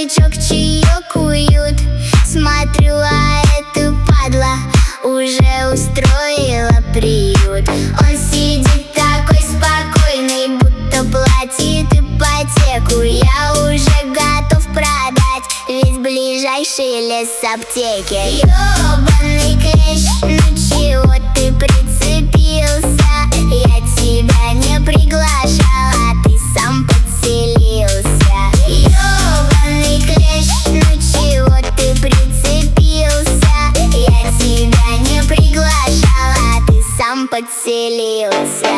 шашлычок, чаек, уют. Смотрю, а эта падла уже устроила приют. Он сидит такой спокойный, будто платит ипотеку. Я уже готов продать весь ближайший лес аптеки. Ёбаный клещ, ну чего ты прицепился? Я тебя не приглашал, а ты сам подселился. Ёбаный клещ, ну чего ты прицепился? Я тебя не приглашал, а ты сам подселился.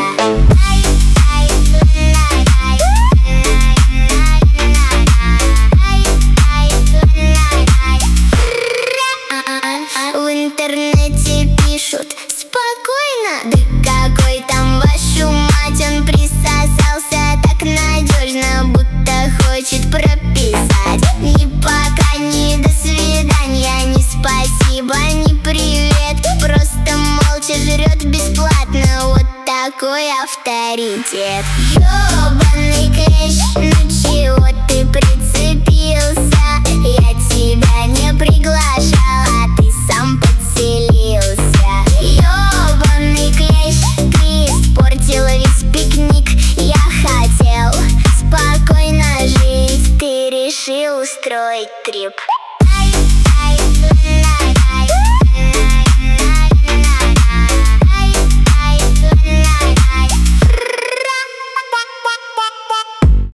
В интернете пишут: спокойно, да какой там вашу мать. Он присосался так надежно, будто хочет прописать. Ни пока, ни до свидания, ни спасибо, ни привет. Просто молча жрет бесплатно, вот такой авторитет. Ёбаный клещ, ну чего ты прицепился? Я тебя не приглашал, а ты сам подселился. Ёбаный клещ, ты испортил весь пикник. Я хотел спокойно жить, ты решил устроить трип.